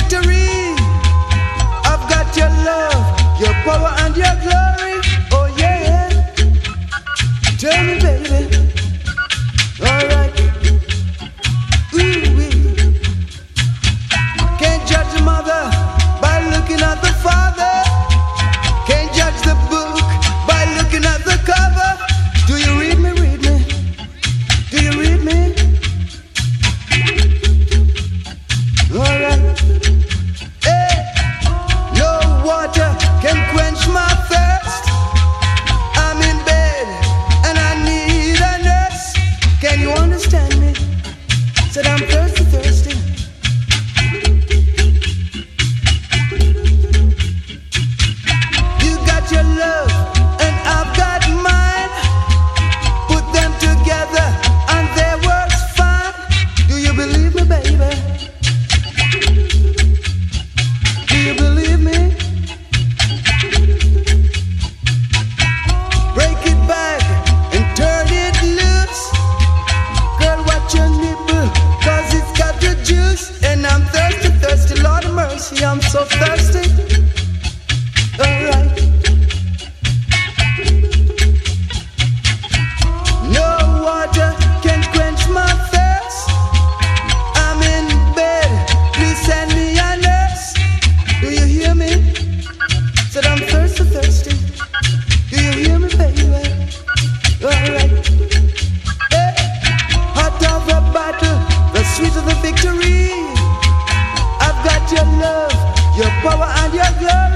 victory. I've got your love, your power and your glory. Oh yeah. Tell me, baby. Alright. Ooh-wee. Can't judge the mother by looking at the father. Can't judge the book by looking at the cover. Do you read me? Read me. Do you read me? Alright. Hey. No water can quench my thirst. I'm in bed and I need a nurse. Can you understand me? Said I'm thirsty, thirsty. You got your love and I've got mine. Put them together and they works fine. Do you believe me, baby? Do you believe me? Break it back and turn it loose. Girl, watch your nipple, cause it's got the juice. And I'm thirsty, thirsty, Lord of mercy, I'm so thirsty. Alright. No water can quench my thirst. I'm in bed, please send me a nurse. Do you hear me? Said I'm thirsty, thirsty. Do you hear me, baby? Alright. Hey. Hot of the battle, the sweet of the victory. I've got your love, your power and your glory.